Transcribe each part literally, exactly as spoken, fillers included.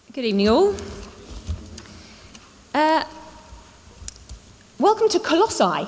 Good evening, all. Uh, welcome to Colossae.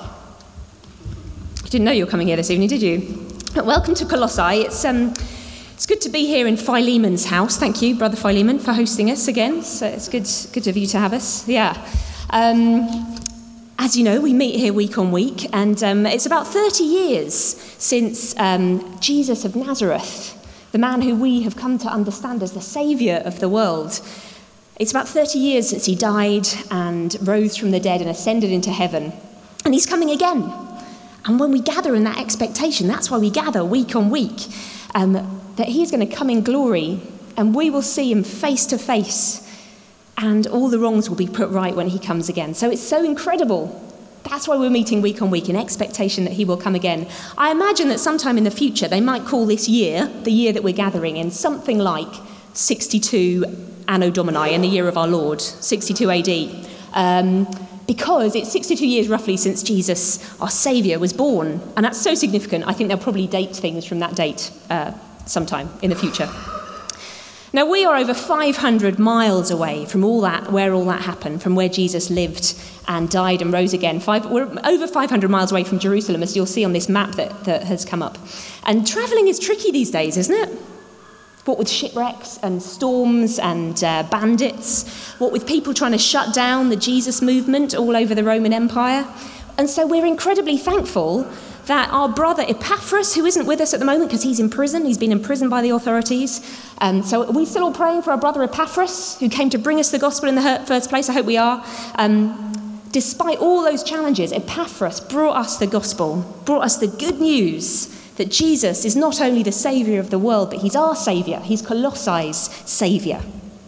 You didn't know you were coming here this evening, did you? But welcome to Colossae. It's um, it's good to be here in Philemon's house. Thank you, Brother Philemon, for hosting us again. So it's good, good of you to have us. Yeah. Um, as you know, we meet here week on week, and um, it's about thirty years since um, Jesus of Nazareth, the man who we have come to understand as the saviour of the world. It's about thirty years since he died and rose from the dead and ascended into heaven. And he's coming again. And when we gather in that expectation, that's why we gather week on week, um, that he's going to come in glory and we will see him face to face and all the wrongs will be put right when he comes again. So it's so incredible. That's why we're meeting week on week in expectation that he will come again. I imagine that sometime in the future they might call this year, the year that we're gathering in, something like sixty-two Anno Domini, in the year of our Lord, sixty-two A D, um, because it's sixty-two years roughly since Jesus, our Saviour, was born. And that's so significant, I think they'll probably date things from that date uh, sometime in the future. Now, we are over five hundred miles away from all that, where all that happened, from where Jesus lived and died and rose again. Five, we're over five hundred miles away from Jerusalem, as you'll see on this map that, that has come up. And travelling is tricky these days, isn't it? What with shipwrecks and storms and uh, bandits, what with people trying to shut down the Jesus movement all over the Roman Empire. And so we're incredibly thankful that our brother Epaphras, who isn't with us at the moment because he's in prison, he's been imprisoned by the authorities. Um, so are we still all praying for our brother Epaphras, who came to bring us the gospel in the first place? I hope we are. Um, despite all those challenges, Epaphras brought us the gospel, brought us the good news that Jesus is not only the saviour of the world, but he's our saviour. He's Colossi's saviour.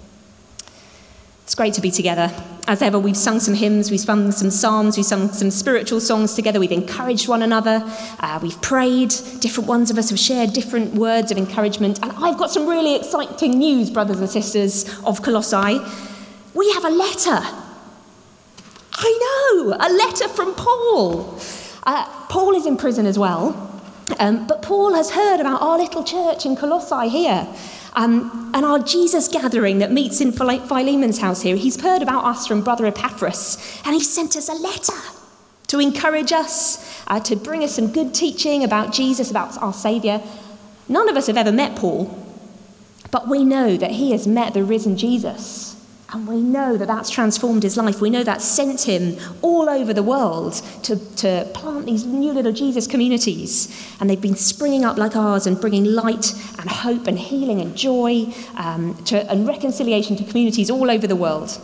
It's great to be together. As ever, we've sung some hymns, we've sung some psalms, we've sung some spiritual songs together, we've encouraged one another, uh, we've prayed, different ones of us have shared different words of encouragement, and I've got some really exciting news, brothers and sisters of Colossae. We have a letter. I know, a letter from Paul. Uh, Paul is in prison as well, um, but Paul has heard about our little church in Colossae here. Um, and our Jesus gathering that meets in Philemon's house here. He's heard about us from Brother Epaphras, and he sent us a letter to encourage us, uh, to bring us some good teaching about Jesus, about our Saviour. None of us have ever met Paul, but we know that he has met the risen Jesus, and we know that that's transformed his life. We know that sent him all over the world to, to plant these new little Jesus communities. And they've been springing up like ours and bringing light and hope and healing and joy um, to, and reconciliation to communities all over the world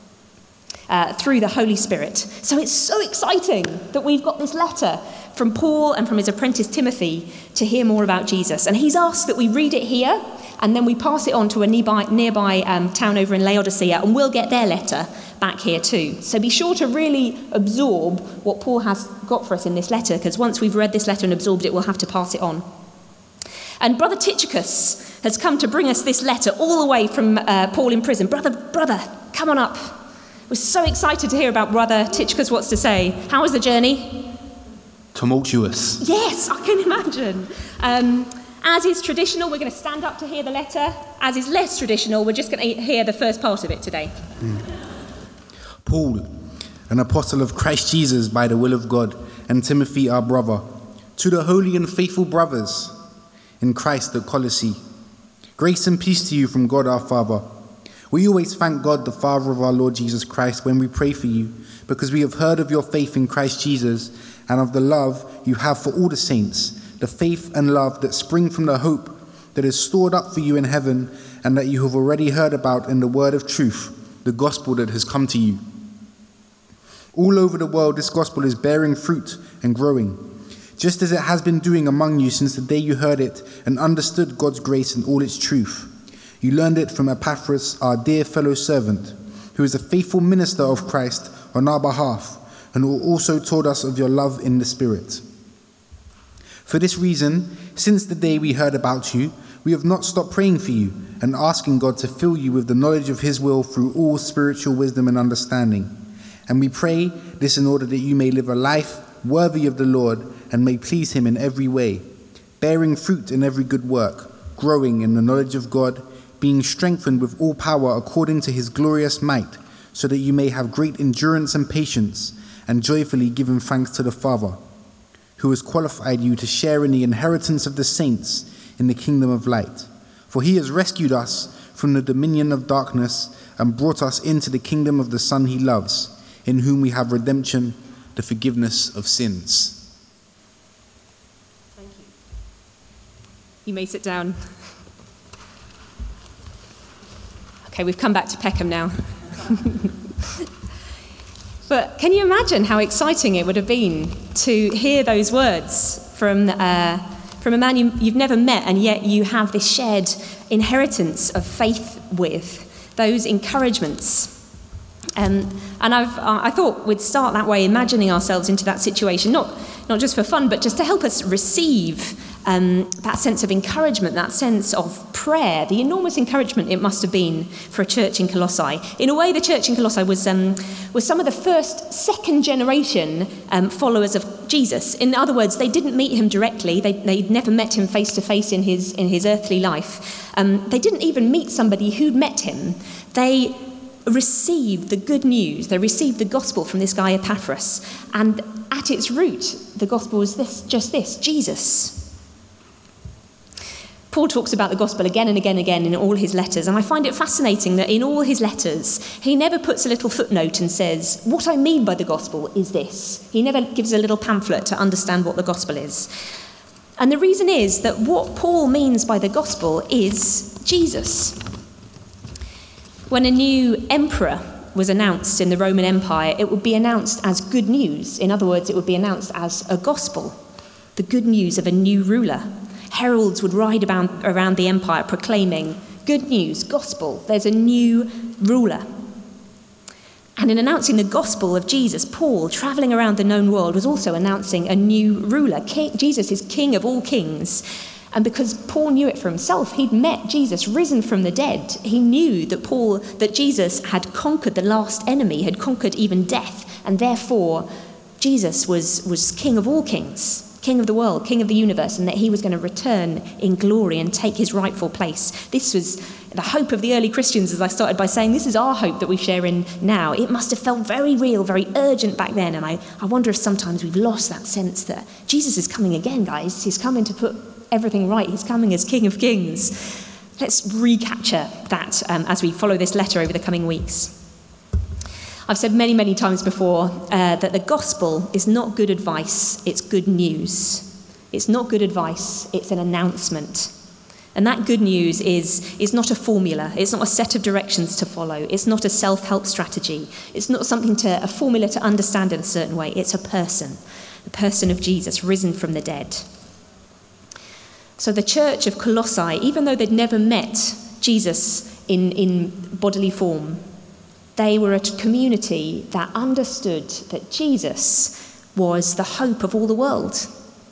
uh, through the Holy Spirit. So it's so exciting that we've got this letter from Paul and from his apprentice Timothy to hear more about Jesus. And he's asked that we read it here, and then we pass it on to a nearby, nearby um, town over in Laodicea, and we'll get their letter back here too. So be sure to really absorb what Paul has got for us in this letter, because once we've read this letter and absorbed it, we'll have to pass it on. And Brother Tychicus has come to bring us this letter all the way from uh, Paul in prison. Brother, brother, come on up. We're so excited to hear about Brother Tychicus what's to say. How was the journey? Tumultuous. Yes, I can imagine. Um, As is traditional, we're going to stand up to hear the letter. As is less traditional, we're just going to hear the first part of it today. Mm. Paul, an apostle of Christ Jesus by the will of God, and Timothy, our brother, to the holy and faithful brothers in Christ at Colossae. Grace and peace to you from God our Father. We always thank God, the Father of our Lord Jesus Christ, when we pray for you, because we have heard of your faith in Christ Jesus and of the love you have for all the saints, the faith and love that spring from the hope that is stored up for you in heaven and that you have already heard about in the word of truth, the gospel that has come to you. All over the world, this gospel is bearing fruit and growing, just as it has been doing among you since the day you heard it and understood God's grace and all its truth. You learned it from Epaphras, our dear fellow servant, who is a faithful minister of Christ on our behalf, and who also told us of your love in the Spirit. For this reason, since the day we heard about you, we have not stopped praying for you and asking God to fill you with the knowledge of his will through all spiritual wisdom and understanding. And we pray this in order that you may live a life worthy of the Lord and may please him in every way, bearing fruit in every good work, growing in the knowledge of God, being strengthened with all power according to his glorious might, so that you may have great endurance and patience, and joyfully giving thanks to the Father, who has qualified you to share in the inheritance of the saints in the kingdom of light. For he has rescued us from the dominion of darkness and brought us into the kingdom of the Son he loves, in whom we have redemption, the forgiveness of sins. Thank you. You may sit down. Okay, we've come back to Peckham now. But can you imagine how exciting it would have been to hear those words from uh, from a man you, you've never met, and yet you have this shared inheritance of faith with, those encouragements. Um, and I've, uh, I thought we'd start that way, imagining ourselves into that situation, not, not just for fun, but just to help us receive um, that sense of encouragement, that sense of prayer, the enormous encouragement it must have been for a church in Colossae. In a way, the church in Colossae was, um, was some of the first second generation um, followers of Jesus. In other words, they didn't meet him directly. They, they'd never met him face to face in his, in his earthly life. Um, they didn't even meet somebody who'd met him. They received the good news. They received the gospel from this guy Epaphras. And at its root, the gospel was this, just this, Jesus. Paul talks about the gospel again and again and again in all his letters, and I find it fascinating that in all his letters, he never puts a little footnote and says, what I mean by the gospel is this. He never gives a little pamphlet to understand what the gospel is. And the reason is that what Paul means by the gospel is Jesus. When a new emperor was announced in the Roman Empire, it would be announced as good news. In other words, it would be announced as a gospel, the good news of a new ruler. Heralds would ride about, around the empire proclaiming, good news, gospel, there's a new ruler. And in announcing the gospel of Jesus, Paul, travelling around the known world, was also announcing a new ruler. King, Jesus is King of all kings. And because Paul knew it for himself, he'd met Jesus risen from the dead. He knew that Paul, that Jesus had conquered the last enemy, had conquered even death, and therefore Jesus was, was King of all kings. King of the world, King of the universe, and that he was going to return in glory and take his rightful place. This was the hope of the early Christians, as I started by saying. This is our hope that we share in now. It must have felt very real, very urgent back then, and I, I wonder if sometimes we've lost that sense that Jesus is coming again, guys. He's coming to put everything right. He's coming as King of Kings. Let's recapture that um, as we follow this letter over the coming weeks. I've said many, many times before uh, that the gospel is not good advice, it's good news. It's not good advice, it's an announcement. And that good news is, is not a formula, it's not a set of directions to follow, it's not a self-help strategy, it's not something to, a formula to understand in a certain way, it's a person, the person of Jesus risen from the dead. So the church of Colossae, even though they'd never met Jesus in, in bodily form, they were a community that understood that Jesus was the hope of all the world.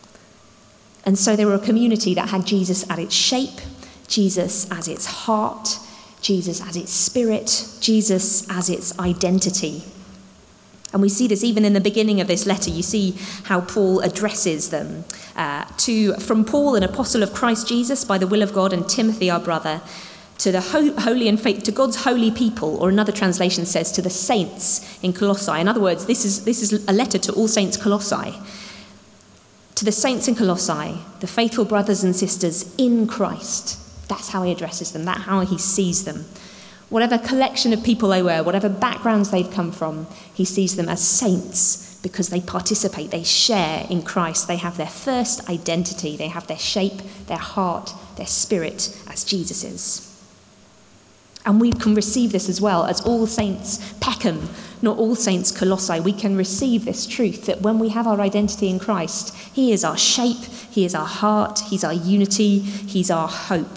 And so they were a community that had Jesus at its shape, Jesus as its heart, Jesus as its spirit, Jesus as its identity. And we see this even in the beginning of this letter. You see how Paul addresses them. Uh, to, from Paul, an apostle of Christ Jesus, by the will of God, and Timothy, our brother, to the ho- holy and faith, to God's holy people, or another translation says to the saints in Colossae. In other words, this is this is a letter to all saints Colossae. To the saints in Colossae, the faithful brothers and sisters in Christ. That's how he addresses them. That's how he sees them. Whatever collection of people they were, whatever backgrounds they've come from, he sees them as saints because they participate, they share in Christ. They have their first identity. They have their shape, their heart, their spirit as Jesus's. And we can receive this as well as all saints Peckham, not all saints Colossae. We can receive this truth that when we have our identity in Christ, he is our shape, he is our heart, he's our unity, he's our hope.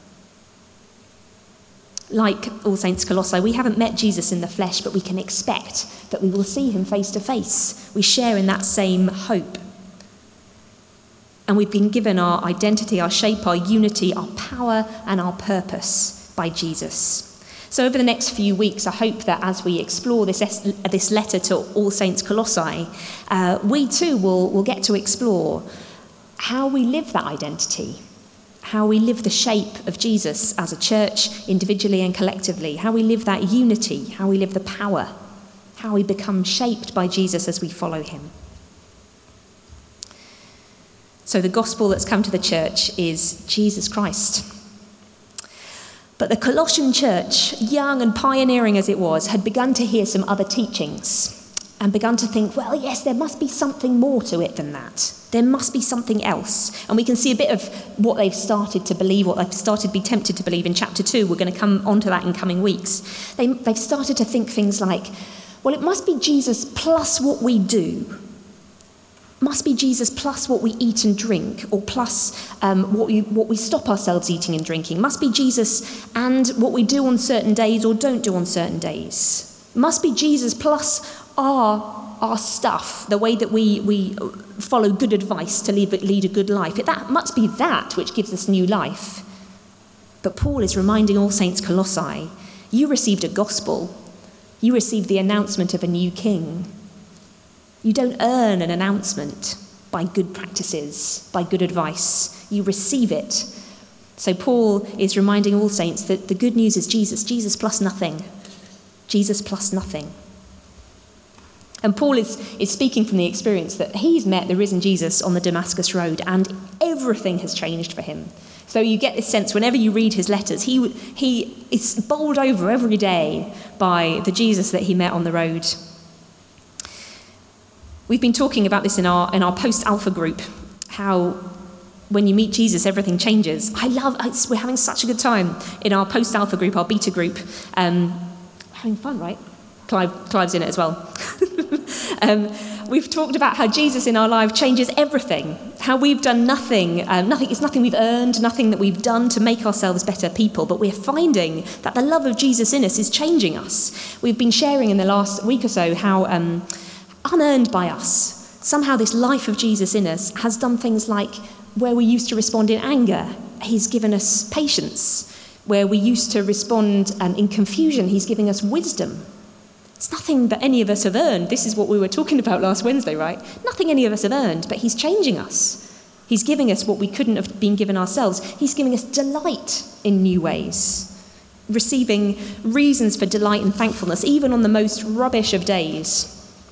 Like all saints Colossae, we haven't met Jesus in the flesh, but we can expect that we will see him face to face. We share in that same hope. And we've been given our identity, our shape, our unity, our power, and our purpose by Jesus. So over the next few weeks, I hope that as we explore this this letter to all saints Colossae, uh, we too will, will get to explore how we live that identity, how we live the shape of Jesus as a church, individually and collectively, how we live that unity, how we live the power, how we become shaped by Jesus as we follow him. So the gospel that's come to the church is Jesus Christ. But the Colossian church, young and pioneering as it was, had begun to hear some other teachings and begun to think, well, yes, there must be something more to it than that. There must be something else. And we can see a bit of what they've started to believe, what they've started to be tempted to believe in chapter two. We're going to come onto that in coming weeks. They, they've started to think things like, well, it must be Jesus plus what we do. Must be Jesus plus what we eat and drink, or plus um, what, we, what we stop ourselves eating and drinking. Must be Jesus and what we do on certain days or don't do on certain days. Must be Jesus plus our, our stuff, the way that we, we follow good advice to lead, lead a good life. That must be that which gives us new life. But Paul is reminding all saints Colossae, you received a gospel. You received the announcement of a new king. You don't earn an announcement by good practices, by good advice. You receive it. So Paul is reminding all saints that the good news is Jesus, Jesus plus nothing. Jesus plus nothing. And Paul is, is speaking from the experience that he's met the risen Jesus on the Damascus Road, and everything has changed for him. So you get this sense whenever you read his letters, he, he is bowled over every day by the Jesus that he met on the road. We've been talking about this in our in our post-alpha group, how when you meet Jesus, everything changes. I love, it's, we're having such a good time in our post-alpha group, our beta group. Um, having fun, right? Clive, Clive's in it as well. um, we've talked about how Jesus in our life changes everything, how we've done nothing, um, nothing. It's nothing we've earned, nothing that we've done to make ourselves better people, but we're finding that the love of Jesus in us is changing us. We've been sharing in the last week or so how um, unearned by us, somehow this life of Jesus in us has done things like where we used to respond in anger, he's given us patience. Where we used to respond um, in confusion, he's giving us wisdom. It's nothing that any of us have earned. This is what we were talking about last Wednesday, right? Nothing any of us have earned, but he's changing us. He's giving us what we couldn't have been given ourselves. He's giving us delight in new ways, receiving reasons for delight and thankfulness, even on the most rubbish of days.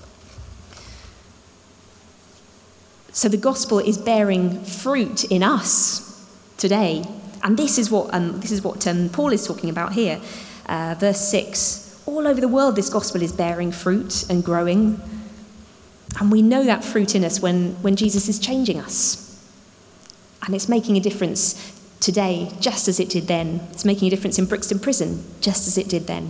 So the gospel is bearing fruit in us today. And this is what um, this is what um, Paul is talking about here. Uh, verse six. All over the world, this gospel is bearing fruit and growing. And we know that fruit in us when, when Jesus is changing us. And it's making a difference today, just as it did then. It's making a difference in Brixton Prison, just as it did then.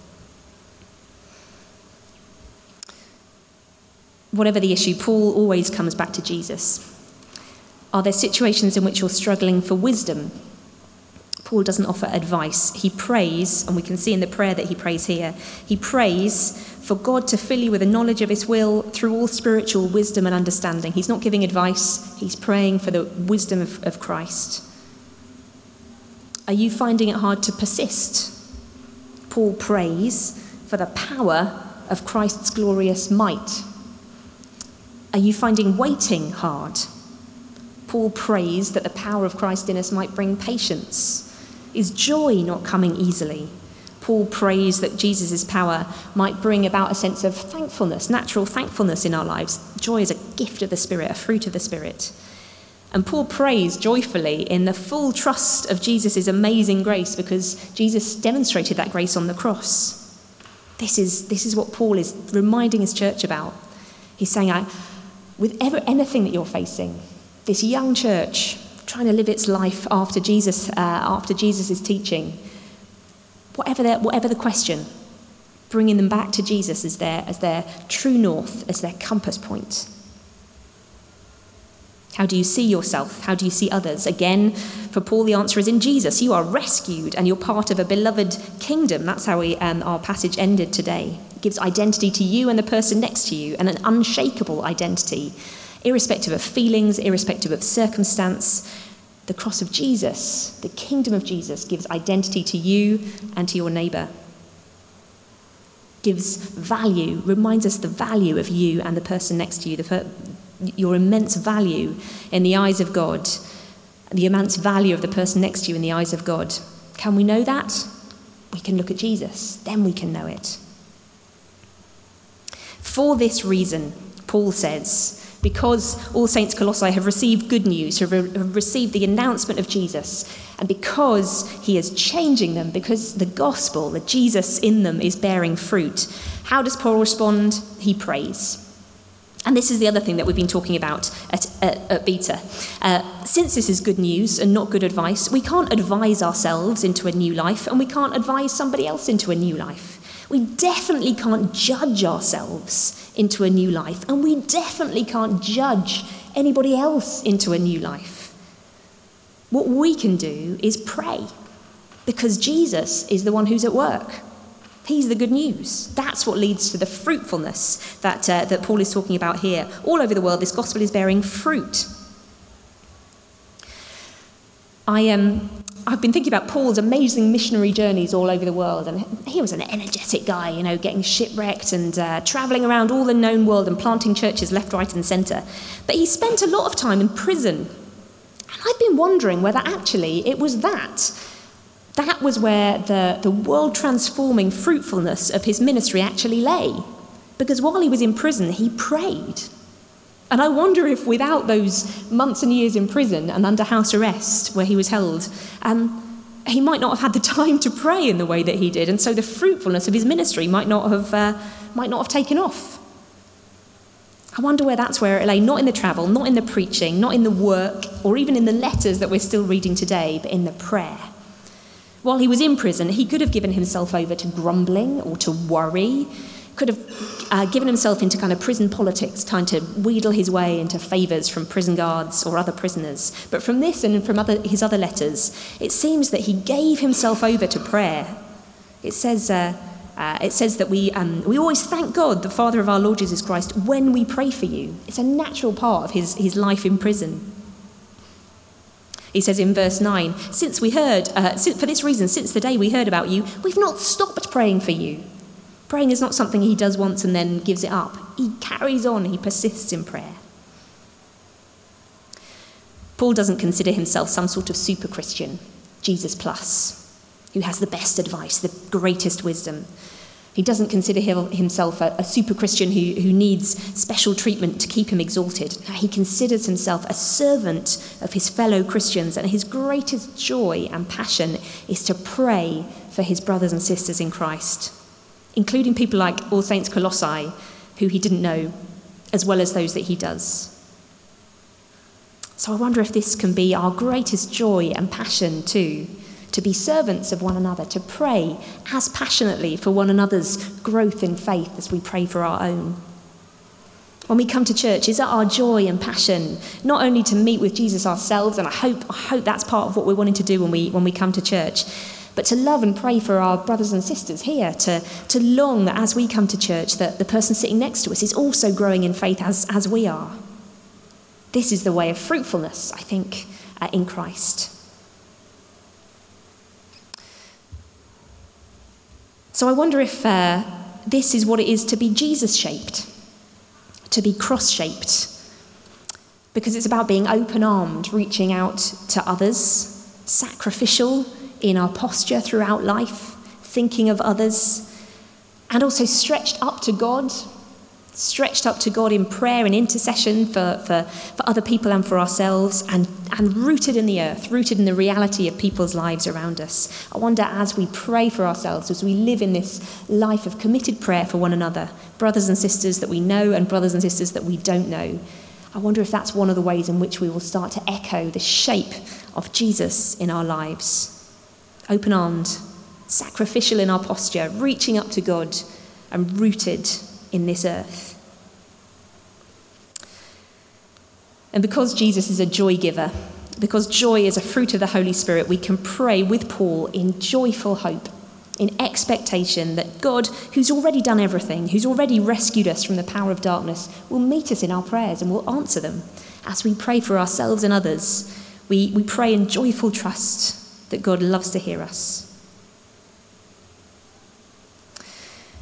Whatever the issue, Paul always comes back to Jesus. Are there situations in which you're struggling for wisdom? Paul doesn't offer advice. He prays, and we can see in the prayer that he prays here, he prays for God to fill you with a knowledge of his will through all spiritual wisdom and understanding. He's not giving advice. He's praying for the wisdom of, of Christ. Are you finding it hard to persist? Paul prays for the power of Christ's glorious might. Are you finding waiting hard? Paul prays that the power of Christ in us might bring patience. Is joy not coming easily? Paul prays that Jesus' power might bring about a sense of thankfulness, natural thankfulness in our lives. Joy is a gift of the Spirit, a fruit of the Spirit. And Paul prays joyfully in the full trust of Jesus' amazing grace, because Jesus demonstrated that grace on the cross. This is, this is what Paul is reminding his church about. He's saying, I, with ever, anything that you're facing, this young church trying to live its life after Jesus, uh, after Jesus' teaching, whatever the, whatever the question, bringing them back to Jesus as their, as their true north, as their compass point. How do you see yourself? How do you see others? Again, for Paul, the answer is in Jesus. You are rescued and you're part of a beloved kingdom. That's how we, um, our passage ended today. It gives identity to you and the person next to you, and an unshakable identity. Irrespective of feelings, irrespective of circumstance, the cross of Jesus, the kingdom of Jesus, gives identity to you and to your neighbour. Gives value, reminds us the value of you and the person next to you, the, your immense value in the eyes of God. the immense value of the person next to you in the eyes of God. Can we know that? We can look at Jesus. Then we can know it. For this reason, Paul says, because All Saints Colossae have received good news, have, re- have received the announcement of Jesus, and because he is changing them, because the gospel, the Jesus in them, is bearing fruit, how does Paul respond? He prays. And this is the other thing that we've been talking about at, at, at Beta. Uh, since this is good news and not good advice, we can't advise ourselves into a new life, and we can't advise somebody else into a new life. We definitely can't judge ourselves into a new life, and we definitely can't judge anybody else into a new life. What we can do is pray, because Jesus is the one who's at work. He's the good news. That's what leads to the fruitfulness that, uh, that Paul is talking about here. All over the world, this gospel is bearing fruit. I um, I've been thinking about Paul's amazing missionary journeys all over the world, and he was an energetic guy, you know, getting shipwrecked and uh, travelling around all the known world and planting churches left, right and centre. But he spent a lot of time in prison. And I've been wondering whether actually it was that. That was where the, the world-transforming fruitfulness of his ministry actually lay. Because while he was in prison, he prayed. And I wonder if without those months and years in prison and under house arrest where he was held, um, he might not have had the time to pray in the way that he did. And so the fruitfulness of his ministry might not have, uh, might not have taken off. I wonder where that's where it lay. Not in the travel, not in the preaching, not in the work, or even in the letters that we're still reading today, but in the prayer. While he was in prison, he could have given himself over to grumbling or to worry, could have uh, given himself into kind of prison politics, trying to wheedle his way into favours from prison guards or other prisoners. But from this and from other, his other letters, it seems that he gave himself over to prayer. It says, uh, uh, it says that we, um, we always thank God, the Father of our Lord Jesus Christ, when we pray for you. It's a natural part of his, his life in prison. He says in verse nine, since we heard, uh, for this reason, since the day we heard about you, we've not stopped praying for you. Praying is not something he does once and then gives it up. He carries on, he persists in prayer. Paul doesn't consider himself some sort of super Christian, Jesus plus, who has the best advice, the greatest wisdom. He doesn't consider himself a, a super Christian who, who needs special treatment to keep him exalted. No, he considers himself a servant of his fellow Christians, and his greatest joy and passion is to pray for his brothers and sisters in Christ, including people like All Saints Colossae, who he didn't know, as well as those that he does. So I wonder if this can be our greatest joy and passion too, to be servants of one another, to pray as passionately for one another's growth in faith as we pray for our own. When we come to church, is it our joy and passion not only to meet with Jesus ourselves, and I hope I hope that's part of what we're wanting to do when we when we come to church, but to love and pray for our brothers and sisters here, to, to long that as we come to church, that the person sitting next to us is also growing in faith as, as we are. This is the way of fruitfulness, I think, uh, in Christ. So I wonder if uh, this is what it is to be Jesus-shaped, to be cross-shaped, because it's about being open-armed, reaching out to others, sacrificial in our posture throughout life, thinking of others, and also stretched up to God, stretched up to God in prayer and intercession for, for, for other people and for ourselves, and, and rooted in the earth, rooted in the reality of people's lives around us. I wonder, as we pray for ourselves, as we live in this life of committed prayer for one another, brothers and sisters that we know and brothers and sisters that we don't know, I wonder if that's one of the ways in which we will start to echo the shape of Jesus in our lives. Open-armed, sacrificial in our posture, reaching up to God and rooted in this earth. And because Jesus is a joy giver, because joy is a fruit of the Holy Spirit, we can pray with Paul in joyful hope, in expectation that God, who's already done everything, who's already rescued us from the power of darkness, will meet us in our prayers and will answer them. As we pray for ourselves and others, we, we pray in joyful trust that God loves to hear us.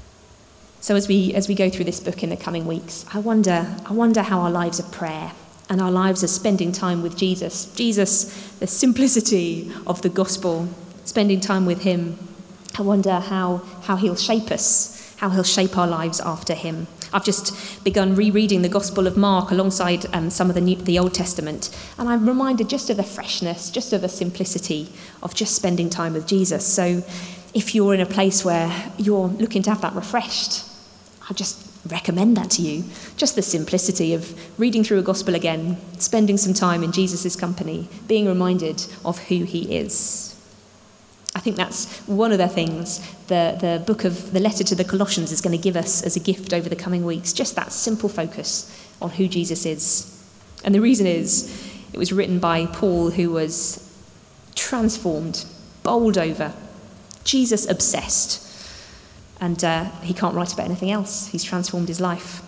So as we as we go through this book in the coming weeks, I wonder I wonder how our lives of prayer and our lives are spending time with Jesus. Jesus, the simplicity of the gospel, spending time with him. I wonder how, how he'll shape us, how he'll shape our lives after him. I've just begun rereading the Gospel of Mark alongside um, some of the, New, the Old Testament, and I'm reminded just of the freshness, just of the simplicity of just spending time with Jesus. So if you're in a place where you're looking to have that refreshed, I just recommend that to you. Just the simplicity of reading through a gospel again, spending some time in Jesus' company, being reminded of who he is. I think that's one of the things the, the book of the letter to the Colossians is going to give us as a gift over the coming weeks, just that simple focus on who Jesus is. And the reason is it was written by Paul, who was transformed, bowled over, Jesus obsessed, and uh, he can't write about anything else. He's transformed his life.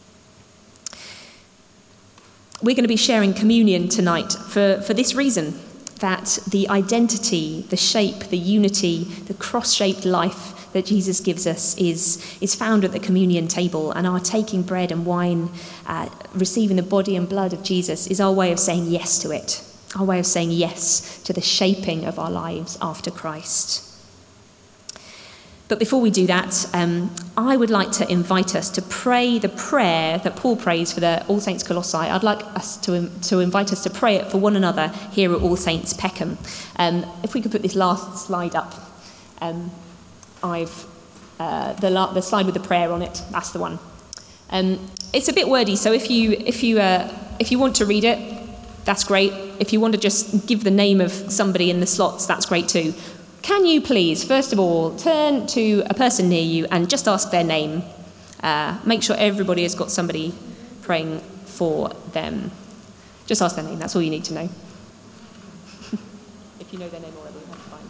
We're going to be sharing communion tonight for, for this reason, that the identity, the shape, the unity, the cross-shaped life that Jesus gives us is, is found at the communion table, and our taking bread and wine, uh, receiving the body and blood of Jesus is our way of saying yes to it, our way of saying yes to the shaping of our lives after Christ. But before we do that, um, I would like to invite us to pray the prayer that Paul prays for the All Saints Colossae. I'd like us to, to invite us to pray it for one another here at All Saints Peckham. Um, if we could put this last slide up. Um, I've uh, the, la- the slide with the prayer on it, that's the one. Um, it's a bit wordy, so if you, if, you, uh, if you want to read it, that's great. If you want to just give the name of somebody in the slots, that's great too. Can you please, first of all, turn to a person near you and just ask their name? Uh, make sure everybody has got somebody praying for them. Just ask their name, that's all you need to know. If you know their name already,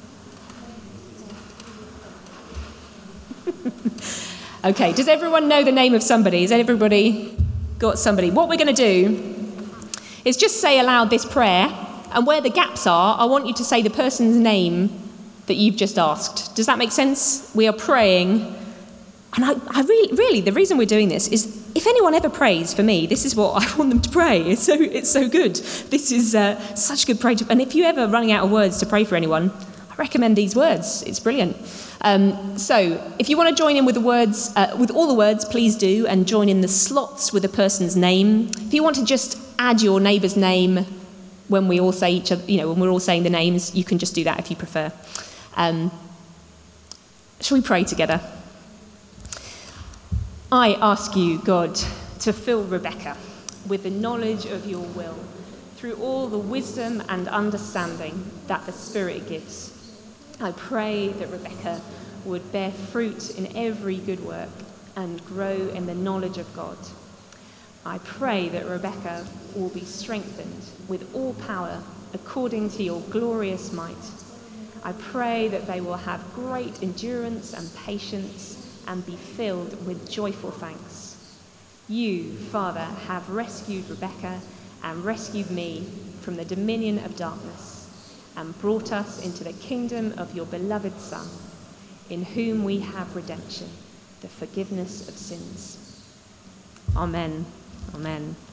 that's fine. Okay, does everyone know the name of somebody? Has everybody got somebody? What we're going to do is just say aloud this prayer, and where the gaps are, I want you to say the person's name that you've just asked. Does that make sense? We are praying, and I, I really, really, the reason we're doing this is, if anyone ever prays for me, this is what I want them to pray. It's so, it's so good. This is uh, such good prayer. And if you're ever running out of words to pray for anyone, I recommend these words. It's brilliant. Um, so, if you want to join in with the words, uh, with all the words, please do, and join in the slots with the person's name. If you want to just add your neighbour's name when we all say each other, you know, when we're all saying the names, you can just do that if you prefer. Um, shall we pray together? I ask you, God, to fill Rebecca with the knowledge of your will through all the wisdom and understanding that the Spirit gives. I pray that Rebecca would bear fruit in every good work and grow in the knowledge of God. I pray that Rebecca will be strengthened with all power according to your glorious might. I pray that they will have great endurance and patience and be filled with joyful thanks. You, Father, have rescued Rebecca and rescued me from the dominion of darkness and brought us into the kingdom of your beloved Son, in whom we have redemption, the forgiveness of sins. Amen. Amen.